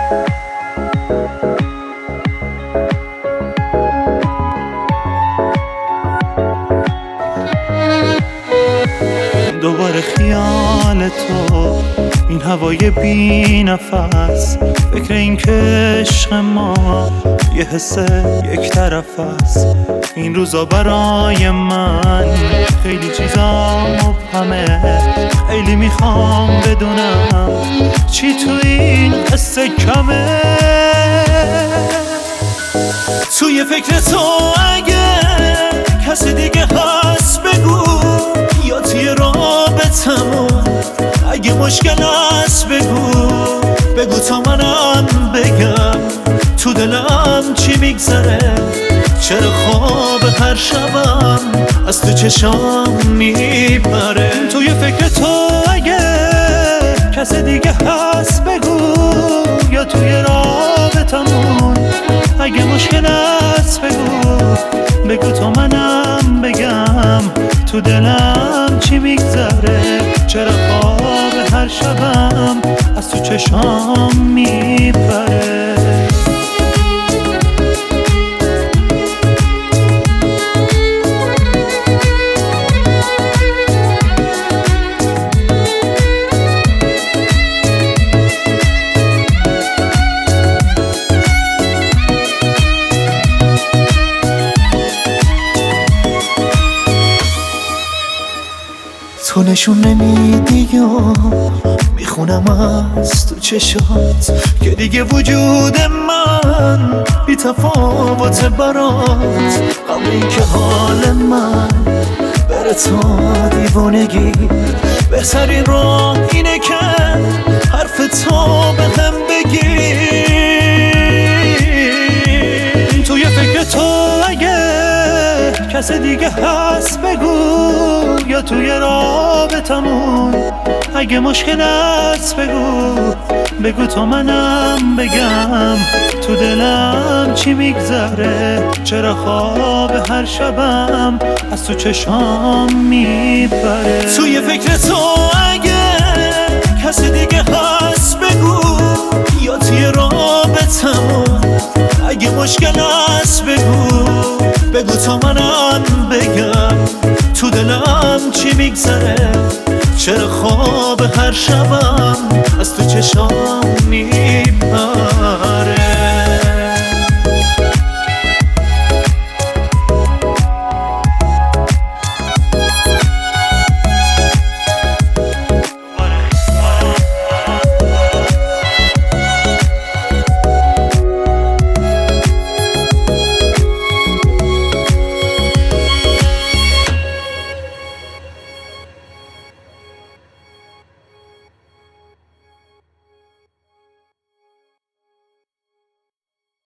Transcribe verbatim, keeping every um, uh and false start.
دوباره خیال تو، این هوای بی نفس، فکر این که عشق ما یه حس یک طرف است. این روزا برای من خیلی چیزا مبهمه، خیلی میخوام بدونم چی تو این قصه کمه. توی فکر تو اگه کسی دیگه هست بگو، یا توی رابطمون اگه مشکل هست بگو، بگو تا منم بگم تو دلم چی میگذره. چرا خواب هر شبم از تو چشام میپره. توی فکر تو اگه کسی دیگه هست بگو، یا توی رابطمون اگه مشکل هست بگو، بگو تا منم بگم تو دلم چی میگذره. چرا خواب هر شبم از تو چشام میپره. تو نشون نمیدی یا میخونم از تو چشات که دیگه وجود من بی تفاوت برات. قبل این که حال من بره تا دیوانگی، بهترین راه اینه که حرف تو بهم بگی. توی فکر تو اگه کسی دیگه هست بگو، یا توی رابطمون اگه مشکل هست بگو، بگو تا منم بگم تو دلم چی میگذره. چرا خواب هر شبم از تو چشام میپره. توی فکر تو اگه کسی دیگه هست بگو، یا توی رابطمون اگه مشکل هست بگو، بگو تا منم بگم تو دلم چی میگذره. چرا خواب هر شبم از تو چشام میپره.